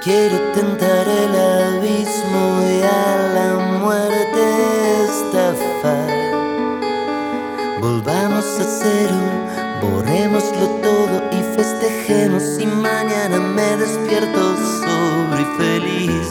Quiero tentar el abismo y a la muerte estafar. Volvamos a cero, borrémoslo todo y festejemos. Y mañana me despierto sobre y feliz.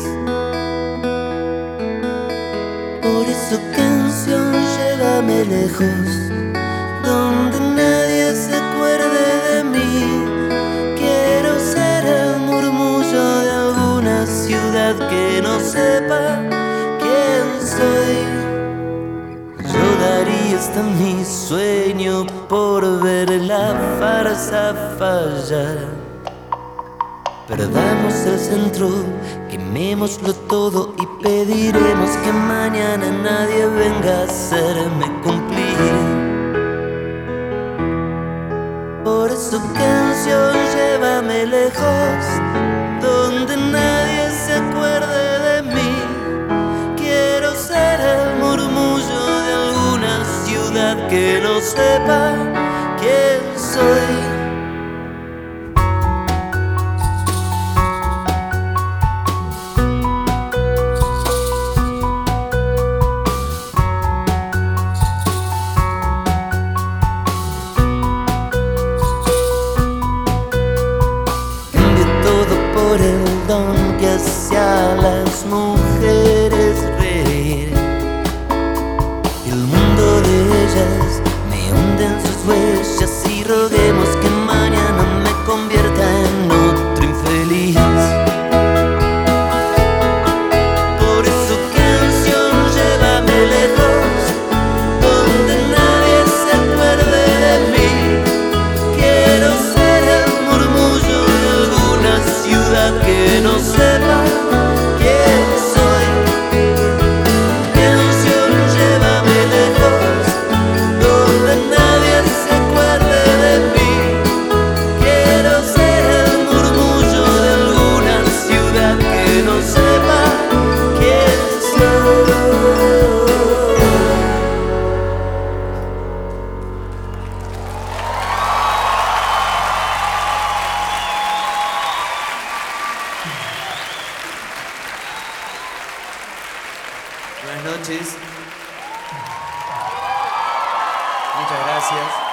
Por eso, canción, llévame lejos, donde nadie se acuerde de mí. Quiero ser el murmullo de alguna ciudad que no sepa quién soy. Yo daría hasta mi sueño por ver la farsa fallar. Perdamos el centro, quemémoslo todo y pediremos que mañana nadie venga a hacerme cumplir. Por eso, canción, llévame lejos, donde nadie se acuerde de mí. Quiero ser el murmullo de alguna ciudad que no sepa quién soy. Por el don que hace a las mujeres reír. El mundo de ellas me hunde en sus huellas y roguemos que mañana me convierta en otro infeliz. Por eso, canción, llévame lejos, donde nadie se acuerde de mí. Quiero ser el murmullo de alguna ciudad que no sepa quién soy. Canción, llévame lejos, donde nadie se acuerde de mí. Quiero ser el murmullo de alguna ciudad que no sepa quién soy. Buenas noches. Muchas gracias.